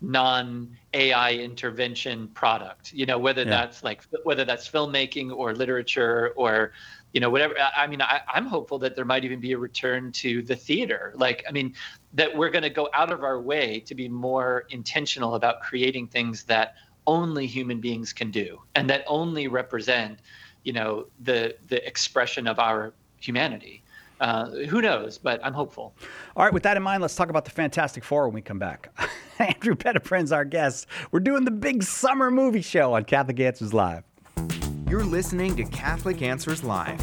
non-A I intervention product, you know, whether Yeah. that's like, whether that's filmmaking or literature or, you know, whatever. I I mean, I, I'm hopeful that there might even be a return to the theater. Like, I mean, that we're going to go out of our way to be more intentional about creating things that only human beings can do and that only represent, you know, the the expression of our humanity. Uh, who knows? But I'm hopeful. All right, with that in mind, let's talk about the Fantastic Four when we come back. Andrew Petiprin's our guest. We're doing the big summer movie show on Catholic Answers Live. You're listening to Catholic Answers Live.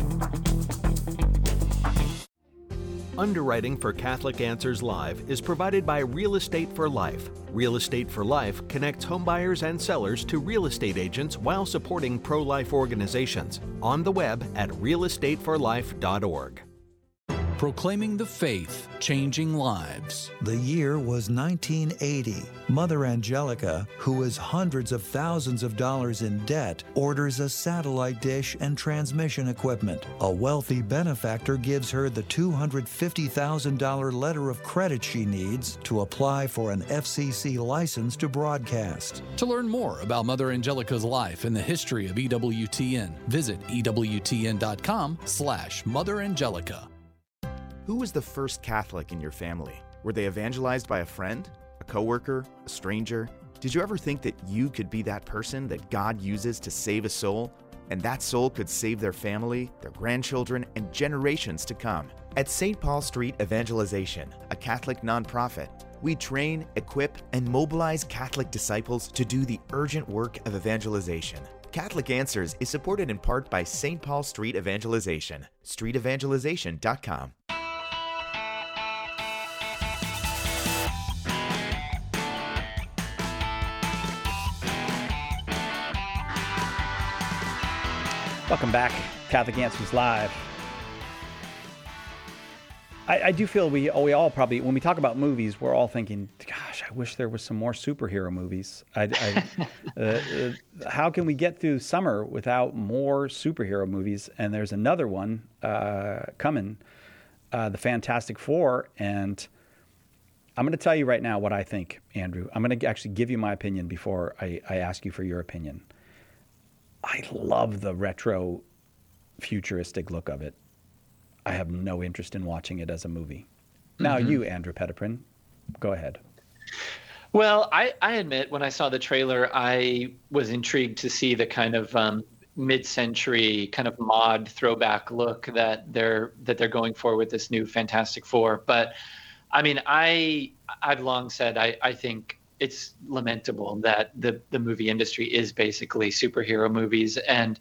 Underwriting for Catholic Answers Live is provided by Real Estate for Life. Real Estate for Life connects homebuyers and sellers to real estate agents while supporting pro-life organizations. On the web at real estate for life dot org. Proclaiming the faith, changing lives. The year was nineteen eighty. Mother Angelica, who is hundreds of thousands of dollars in debt, orders a satellite dish and transmission equipment. A wealthy benefactor gives her the two hundred fifty thousand dollars letter of credit she needs to apply for an F C C license to broadcast. To learn more about Mother Angelica's life and the history of E W T N, visit E W T N dot com slash Mother Angelica. Who was the first Catholic in your family? Were they evangelized by a friend, a coworker, a stranger? Did you ever think that you could be that person that God uses to save a soul? And that soul could save their family, their grandchildren, and generations to come. At Saint Paul Street Evangelization, a Catholic nonprofit, we train, equip, and mobilize Catholic disciples to do the urgent work of evangelization. Catholic Answers is supported in part by Saint Paul Street Evangelization, street evangelization dot com. Welcome back, Catholic Answers Live. I, I do feel we we all probably, when we talk about movies, we're all thinking, gosh, I wish there was some more superhero movies. I, I, uh, uh, how can we get through summer without more superhero movies? And there's another one uh, coming, uh, the Fantastic Four. And I'm going to tell you right now what I think, Andrew. I'm going to actually give you my opinion before I, I ask you for your opinion. I love the retro futuristic look of it. I have no interest in watching it as a movie. Now mm-hmm. you, Andrew Petiprin, go ahead. Well, I, I admit when I saw the trailer, I was intrigued to see the kind of um, mid-century kind of mod throwback look that they're that they're going for with this new Fantastic Four. But I mean, I I've long said I, I think it's lamentable that the, the movie industry is basically superhero movies, and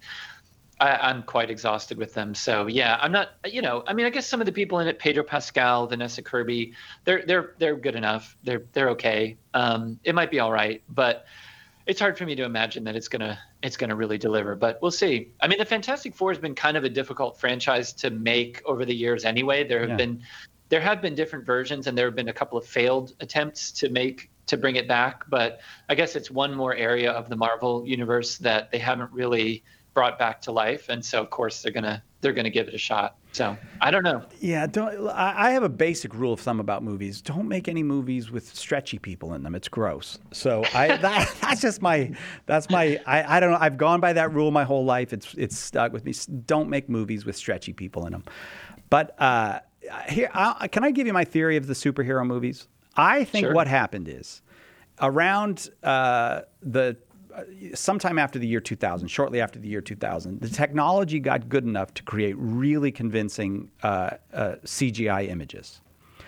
I, I'm quite exhausted with them. So yeah, I'm not, you know, I mean, I guess some of the people in it, Pedro Pascal, Vanessa Kirby, they're they're they're good enough. They're they're okay. Um, it might be all right, but it's hard for me to imagine that it's gonna it's gonna really deliver. But we'll see. I mean, the Fantastic Four has been kind of a difficult franchise to make over the years. Anyway, there have yeah. been there have been different versions, and there have been a couple of failed attempts to make. to bring it back, but I guess it's one more area of the Marvel universe that they haven't really brought back to life, and so of course they're gonna they're gonna give it a shot. So I don't know. Yeah, don't. I have a basic rule of thumb about movies: don't make any movies with stretchy people in them. It's gross. So I that, that's just my that's my I, I don't know. I've gone by that rule my whole life. It's it's stuck with me. Don't make movies with stretchy people in them. But uh, here, I, can I give you my theory of the superhero movies? I think sure. what happened is around uh, the uh, sometime after the year two thousand, shortly after the year two thousand, the technology got good enough to create really convincing uh, uh, C G I images.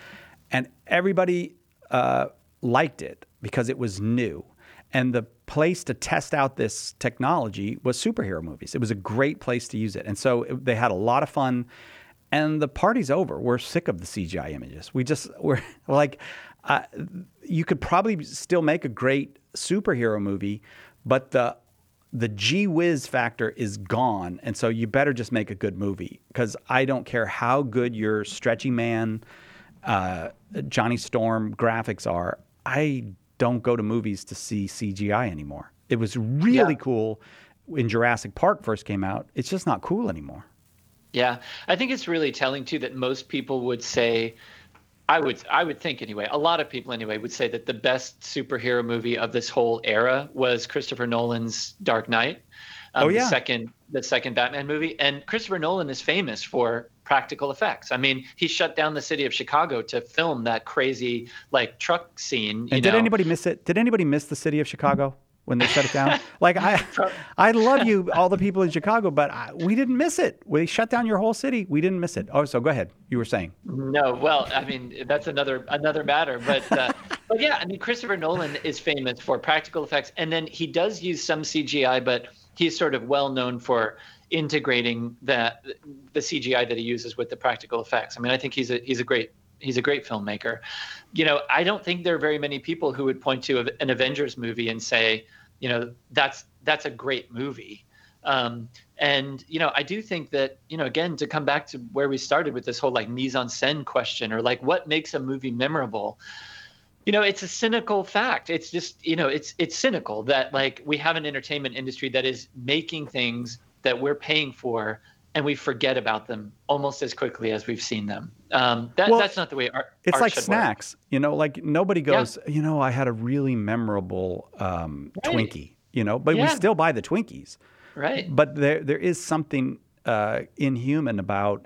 And everybody uh, liked it because it was new. And the place to test out this technology was superhero movies. It was a great place to use it. And so it, they had a lot of fun. And the party's over. We're sick of the C G I images. We just, we're like... Uh, you could probably still make a great superhero movie, but the the gee whiz factor is gone, and so you better just make a good movie. Because I don't care how good your Stretchy Man, uh, Johnny Storm graphics are. I don't go to movies to see C G I anymore. It was really yeah. cool when Jurassic Park first came out. It's just not cool anymore. Yeah, I think it's really telling too that most people would say. I would I would think anyway, a lot of people anyway would say that the best superhero movie of this whole era was Christopher Nolan's Dark Knight. Um, oh, yeah. The second, the second Batman movie. And Christopher Nolan is famous for practical effects. I mean, he shut down the city of Chicago to film that crazy like truck scene. You and know? Did anybody miss it? Did anybody miss the city of Chicago when they shut it down? Like, I I love you, all the people in Chicago, but I, we didn't miss it. We shut down your whole city. We didn't miss it. Oh, so go ahead. You were saying. No, well, I mean, that's another another matter. But, uh, but yeah, I mean, Christopher Nolan is famous for practical effects. And then he does use some C G I, but he's sort of well known for integrating that the C G I that he uses with the practical effects. I mean, I think he's a he's a great he's a great filmmaker. You know, I don't think there are very many people who would point to an Avengers movie and say, you know, that's that's a great movie. Um, and, you know, I do think that, you know, again, to come back to where we started with this whole like mise en scène question, or like what makes a movie memorable, you know, it's a cynical fact. It's just, you know, it's it's cynical that like we have an entertainment industry that is making things that we're paying for and we forget about them almost as quickly as we've seen them. Um, that, well, that's not the way art It's art like should snacks, work. you know, like nobody goes, yeah. you know, I had a really memorable um, right. Twinkie, you know, but yeah. we still buy the Twinkies. Right. But there there is something uh, inhuman about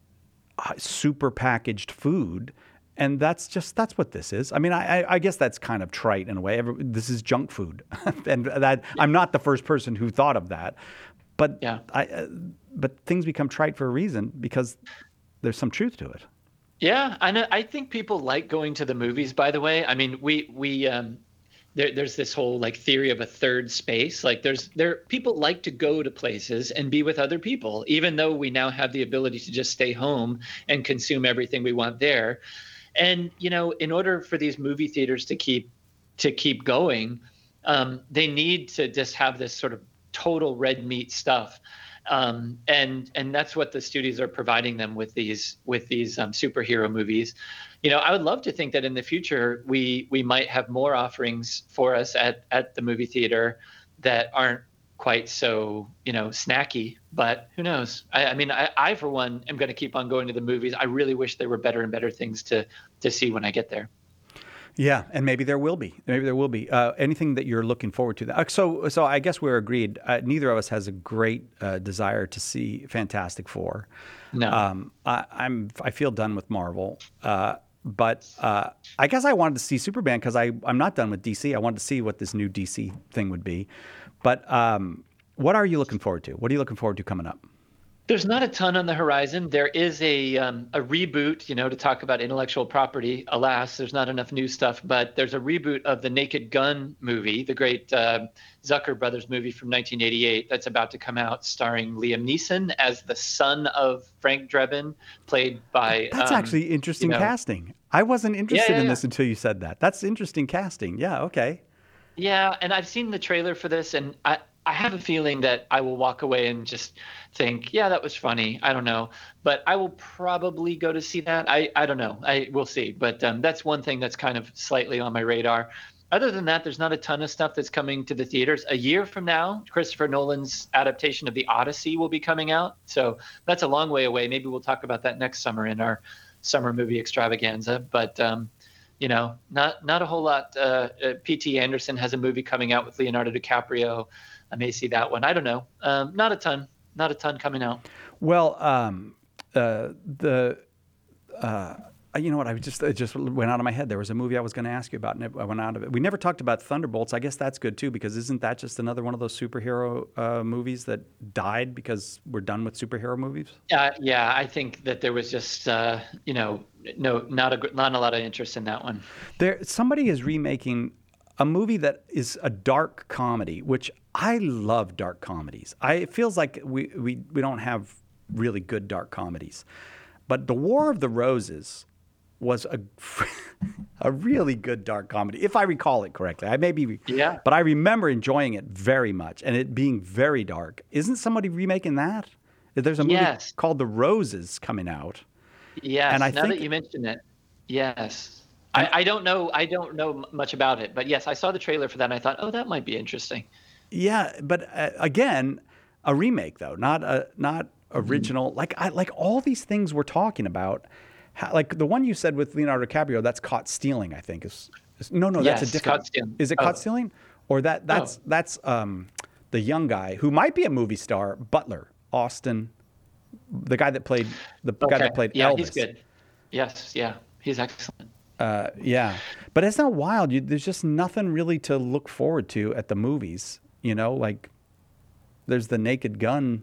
uh, super packaged food. And that's just, that's what this is. I mean, I, I guess that's kind of trite in a way. Every, this is junk food. and that yeah. I'm not the first person who thought of that. But yeah. I, uh, but things become trite for a reason because there's some truth to it. Yeah, and I think people like going to the movies, by the way. I mean, we, we um, there, there's this whole like theory of a third space. Like there's there people like to go to places and be with other people, even though we now have the ability to just stay home and consume everything we want there. And, you know, in order for these movie theaters to keep to keep going, um, they need to just have this sort of total red meat stuff. Um, and and that's what the studios are providing them with these with these um, superhero movies. You know, I would love to think that in the future we we might have more offerings for us at at the movie theater that aren't quite so, you know, snacky, but who knows? I, I mean, I, I, for one, am going to keep on going to the movies. I really wish there were better and better things to, to see when I get there. Yeah, and maybe there will be. Maybe there will be. Uh, anything that you're looking forward to. So, so I guess we're agreed. Uh, neither of us has a great uh, desire to see Fantastic Four. No. Um, I, I'm. I feel done with Marvel. Uh, but uh, I guess I wanted to see Superman because I I'm not done with D C. I wanted to see what this new D C thing would be. But um, what are you looking forward to? What are you looking forward to coming up? There's not a ton on the horizon. There is a um, a reboot, you know, to talk about intellectual property. Alas, there's not enough new stuff, but there's a reboot of the Naked Gun movie, the great uh, Zucker brothers movie from nineteen eighty-eight that's about to come out, starring Liam Neeson as the son of Frank Drebin, played by... That's um, actually interesting you know, casting. I wasn't interested Yeah, yeah, in yeah. this until you said that. That's interesting casting. Yeah, okay. Yeah, and I've seen the trailer for this, and I, I have a feeling that I will walk away and just think, yeah, that was funny. I don't know. But I will probably go to see that. I, I don't know. I We'll see. But um, that's one thing that's kind of slightly on my radar. Other than that, there's not a ton of stuff that's coming to the theaters. A year from now, Christopher Nolan's adaptation of The Odyssey will be coming out. So that's a long way away. Maybe we'll talk about that next summer in our summer movie extravaganza. But um, you know, not not a whole lot. Uh, uh, P T Anderson has a movie coming out with Leonardo DiCaprio. I may see that one. I don't know. Um, not a ton. Not a ton coming out. Well, um, uh, the uh, you know what? I just it just went out of my head. There was a movie I was going to ask you about, and it, I went out of it. We never talked about Thunderbolts. I guess that's good too, because isn't that just another one of those superhero uh, movies that died because we're done with superhero movies? Uh, yeah, I think that there was just uh, you know no not a not a lot of interest in that one. There, somebody is remaking a movie that is a dark comedy, which I love dark comedies. I, it feels like we, we, we don't have really good dark comedies. But The War of the Roses was a a really good dark comedy, if I recall it correctly. I may be, Yeah. but I remember enjoying it very much and it being very dark. Isn't somebody remaking that? There's a movie Yes. called The Roses coming out. Yes. And I now think- that you mention it, yes. I, I don't know. I don't know much about it, but yes, I saw the trailer for that, and I thought, oh, that might be interesting. Yeah, but uh, again, a remake though, not a not original. Like I like all these things we're talking about. How, like the one you said with Leonardo DiCaprio, that's Caught Stealing. I think is, is no, no, that's Yes, a different. Caught Stealing. Is it Oh. Caught Stealing, or that that's Oh. that's um, the young guy who might be a movie star, Butler Austin, the guy that played the guy that played yeah, Elvis. he's good. Yes, yeah, he's excellent. Uh, yeah, but it's not wild. You, there's just nothing really to look forward to at the movies. You know, like there's the Naked Gun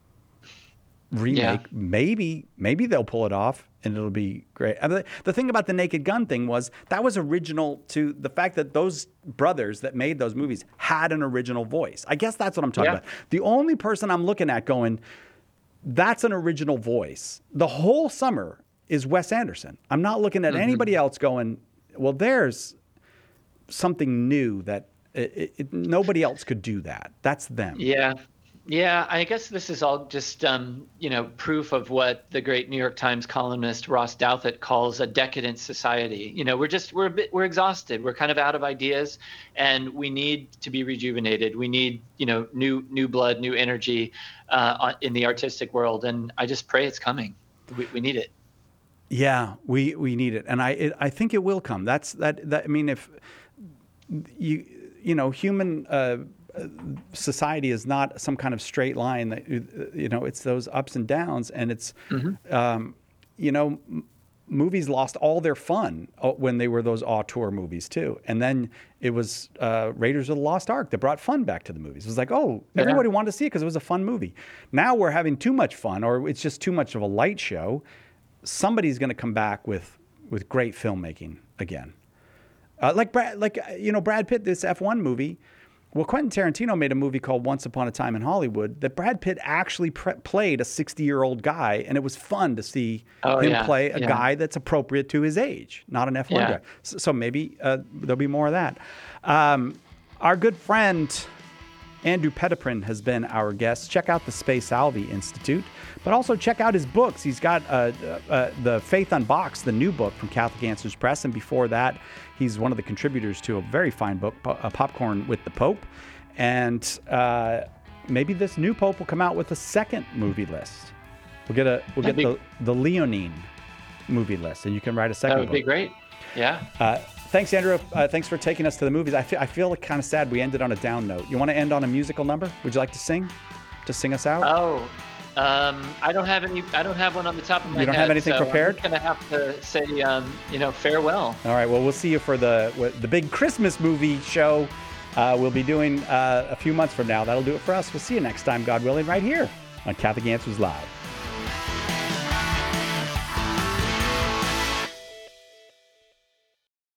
remake. Yeah. Maybe, maybe they'll pull it off and it'll be great. I mean, the thing about the Naked Gun thing was that was original to the fact that those brothers that made those movies had an original voice. I guess that's what I'm talking Yeah. about. The only person I'm looking at going, that's an original voice. The whole summer is Wes Anderson. I'm not looking at Mm-hmm. anybody else going, well, there's something new that it, it, nobody else could do that. That's them. Yeah. Yeah, I guess this is all just, um, you know, proof of what the great New York Times columnist Ross Douthat calls a decadent society. You know, we're just we're a bit we're exhausted. We're kind of out of ideas, and we need to be rejuvenated. We need, you know, new new blood, new energy uh, in the artistic world, and I just pray it's coming. We, we need it. Yeah, we, we need it, and I it, I think it will come. That's that. That I mean, if you you know, human uh, society is not some kind of straight line. That you know, it's those ups and downs, and it's Mm-hmm. um, you know, m- movies lost all their fun uh, when they were those auteur movies too, and then it was uh, Raiders of the Lost Ark that brought fun back to the movies. It was like, oh, everybody wanted to see it because it was a fun movie. Now we're having too much fun, or it's just too much of a light show. Somebody's going to come back with with great filmmaking again, uh, like Brad, like uh, you know Brad Pitt, this F one movie. Well, Quentin Tarantino made a movie called Once Upon a Time in Hollywood that Brad Pitt actually pre- played a sixty-year-old guy, and it was fun to see Oh, him yeah, play a yeah. guy that's appropriate to his age, not an F one Yeah. guy. So, so maybe uh, there'll be more of that. Um, our good friend Andrew Petiprin has been our guest. Check out the Space Alvey Institute, but also check out his books. He's got uh, uh, the Faith Unboxed, the new book from Catholic Answers Press, and before that, he's one of the contributors to a very fine book, uh, Popcorn with the Pope. And uh, maybe this new Pope will come out with a second movie list. We'll get a we'll That'd get be... the the Leonine movie list, and you can write a second. That would book. be great. Yeah. Uh, thanks, Andrew. Uh, thanks for taking us to the movies. I feel I feel kind of sad we ended on a down note. You want to end on a musical number? Would you like to sing? To sing us out? Oh, um, I don't have any. I don't have one on the top of my head. You don't have anything so prepared? I'm gonna have to say, um, you know, farewell. All right. Well, we'll see you for the the big Christmas movie show. Uh, we'll be doing uh, a few months from now. That'll do it for us. We'll see you next time, God willing, right here on Catholic Answers Live.